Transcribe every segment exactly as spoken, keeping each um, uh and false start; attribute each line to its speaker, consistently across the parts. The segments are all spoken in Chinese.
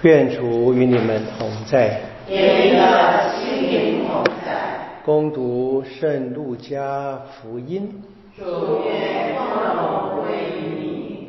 Speaker 1: 愿主与你们同在，
Speaker 2: 也与你的心灵同在。
Speaker 1: 恭读圣路加福音。
Speaker 2: 主愿光荣归于你。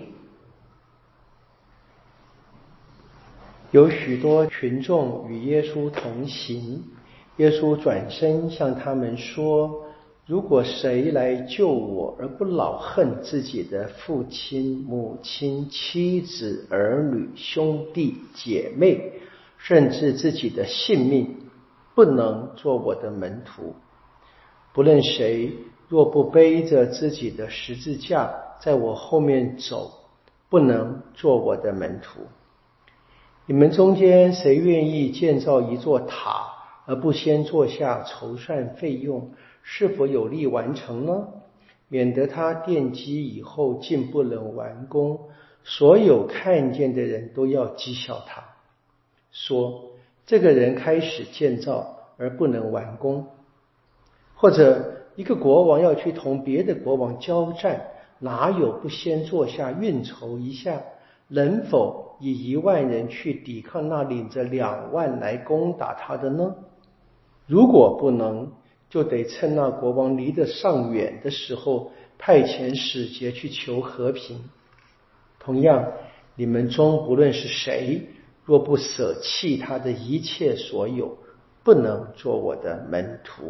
Speaker 1: 有许多群众与耶稣同行，耶稣转身向他们说：如果谁来救我，而不老恨自己的父亲、母亲、妻子、儿女、兄弟、姐妹，甚至自己的性命，不能做我的门徒。不论谁若不背着自己的十字架在我后面走，不能做我的门徒。你们中间谁愿意建造一座塔，而不先坐下筹算费用，是否有力完成呢？免得他奠基以后竟不能完工，所有看见的人都要讥笑他，说这个人开始建造而不能完工。或者一个国王要去同别的国王交战，哪有不先坐下运筹一下，能否以一万人去抵抗那领着两万来攻打他的呢？如果不能，就得趁那国王离得尚远的时候，派遣使节去求和平。同样，你们中不论是谁，若不舍弃他的一切所有，不能做我的门徒。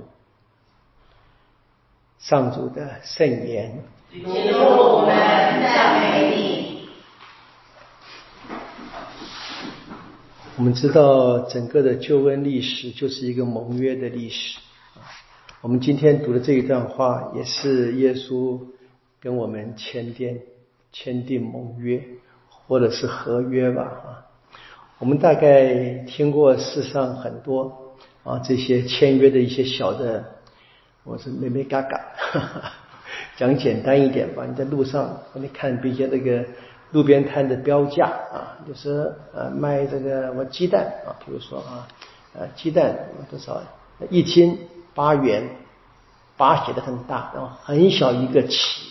Speaker 1: 上主的圣言。
Speaker 2: 主，我们赞美你。
Speaker 1: 我们知道整个的救恩历史就是一个盟约的历史。我们今天读的这一段话也是耶稣跟我们签订签订盟约或者是合约吧。我们大概听过世上很多啊这些签约的一些小的，我是妹妹嘎嘎，讲简单一点吧。你在路上你看比较那个路边摊的标价啊，就是呃卖这个我鸡蛋啊，比如说啊呃鸡蛋多少一斤八元，八写的很大，然后很小一个起，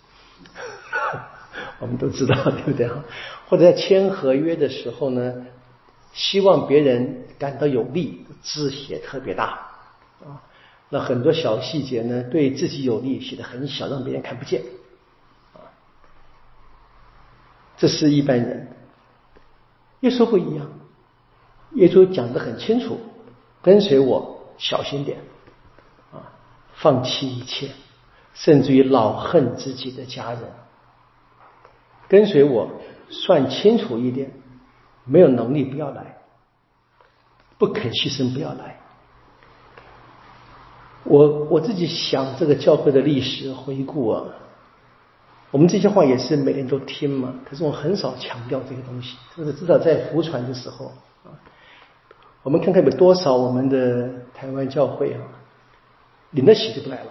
Speaker 1: 我们都知道对不对？或者在签合约的时候呢，希望别人感到有利，字写特别大啊。那很多小细节呢，对自己有利，写得很小，让别人看不见啊。这是一般人。耶稣不一样，耶稣讲得很清楚，跟随我小心点啊，放弃一切，甚至于老恨自己的家人。跟随我算清楚一点，没有能力不要来，不肯牺牲不要来。我我自己想这个教会的历史回顾啊，我们这些话也是每人都听嘛，可是我很少强调这个东西，就是至少在福传的时候啊，我们看看有多少我们的台湾教会啊，领得洗就不来了。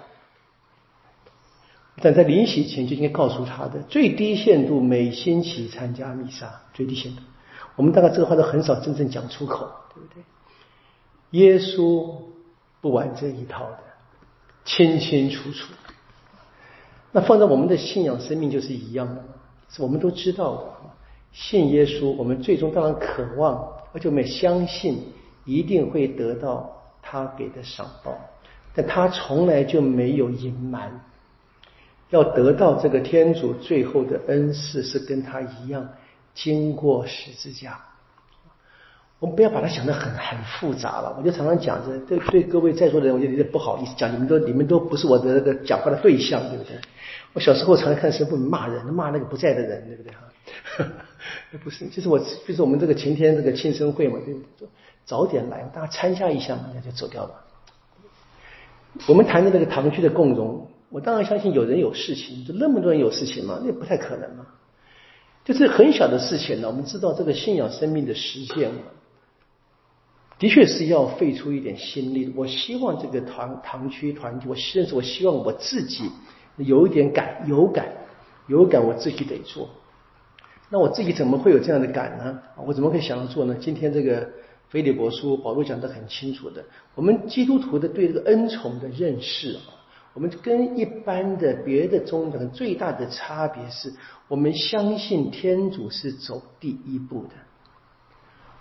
Speaker 1: 但在临洗前就应该告诉他的最低限度每星期参加弥撒，最低限度。我们大概这个话都很少真正讲出口，对不对？耶稣不玩这一套的，清清楚楚。那放在我们的信仰生命就是一样的，是我们都知道的。信耶稣，我们最终当然渴望，而且我们也相信一定会得到他给的赏报，但他从来就没有隐瞒。要得到这个天主最后的恩赐，是跟他一样经过十字架。我们不要把它想得很很复杂了。我就常常讲着，对对各位在座的人，我就有点不好意思讲，你们都你们都不是我的那个讲话的对象，对不对？我小时候常常看神父骂人，骂那个不在的人，对不对哈？不是，就是我就是我们这个前天这个庆生会嘛，对不对？早点来，大家参加一下嘛，那就走掉了。我们谈的那个堂区的共融，我当然相信有人有事情，就那么多人有事情嘛，那不太可能嘛。就是很小的事情呢，我们知道这个信仰生命的实践嘛，的确是要费出一点心力。我希望这个堂堂区团体，我甚至我希望我自己有一点感，有感，有感，我自己得做。那我自己怎么会有这样的感呢？我怎么会想要做呢？今天这个腓立比书保罗讲得很清楚的，我们基督徒的对这个恩宠的认识啊，我们跟一般的别的宗教最大的差别是，我们相信天主是走第一步的。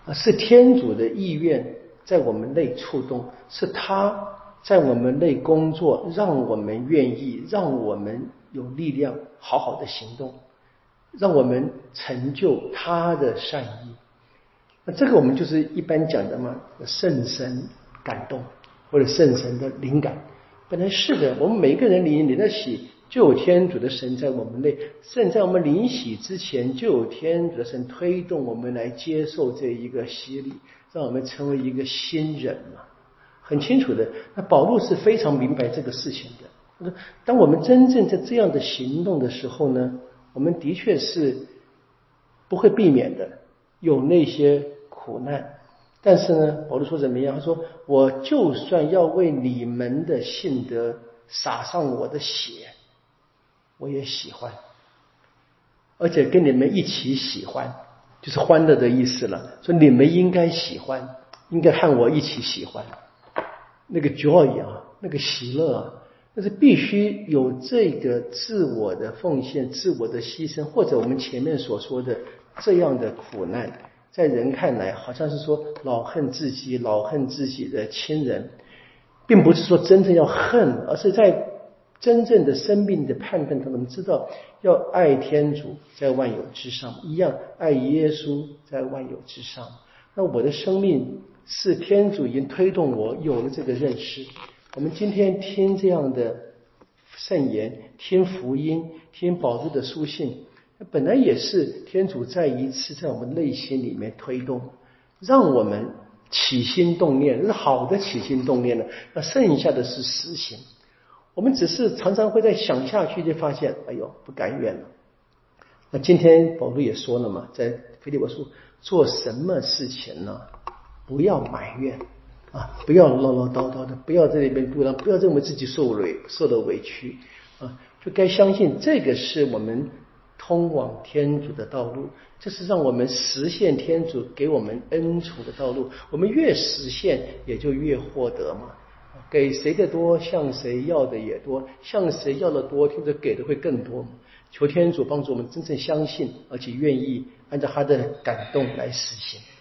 Speaker 1: 是天主的意愿在我们内触动，是他在我们内工作，让我们愿意，让我们有力量好好的行动，让我们成就他的善意。那这个我们就是一般讲的嘛，圣神感动或者圣神的灵感。本来是的，我们每个人领领了洗，就有天主的神在我们内，甚至在我们领洗之前，就有天主的神推动我们来接受这一个洗礼，让我们成为一个新人嘛，很清楚的。那保禄是非常明白这个事情的。他说，当我们真正在这样的行动的时候呢，我们的确是不会避免的有那些苦难。但是呢，保禄说怎么样？他说，我就算要为你们的信德洒上我的血，我也喜欢，而且跟你们一起喜欢，就是欢乐的意思了。说你们应该喜欢，应该和我一起喜欢，那个 joy 啊，那个喜乐啊，但是必须有这个自我的奉献、自我的牺牲，或者我们前面所说的这样的苦难，在人看来好像是说老恨自己，老恨自己的亲人，并不是说真正要恨，而是在真正的生命的判断当中，知道要爱天主在万有之上，一样爱耶稣在万有之上。那我的生命是天主已经推动我有了这个认识。我们今天听这样的圣言，听福音，听保禄的书信，本来也是天主再一次在我们内心里面推动，让我们起心动念，是好的起心动念了。那剩下的是实行。我们只是常常会在想下去就发现，哎呦，不甘愿了。那今天保禄也说了嘛，在腓立比书，做什么事情呢？不要埋怨啊，不要唠唠叨叨的，不要在那边嘟囔，不要认为自己受委受了委屈啊，就该相信这个是我们通往天主的道路，这是让我们实现天主给我们恩宠的道路。我们越实现，也就越获得嘛。给谁的多，向谁要的也多，向谁要的多，天主给的会更多。求天主帮助我们真正相信，而且愿意按照他的感动来实行。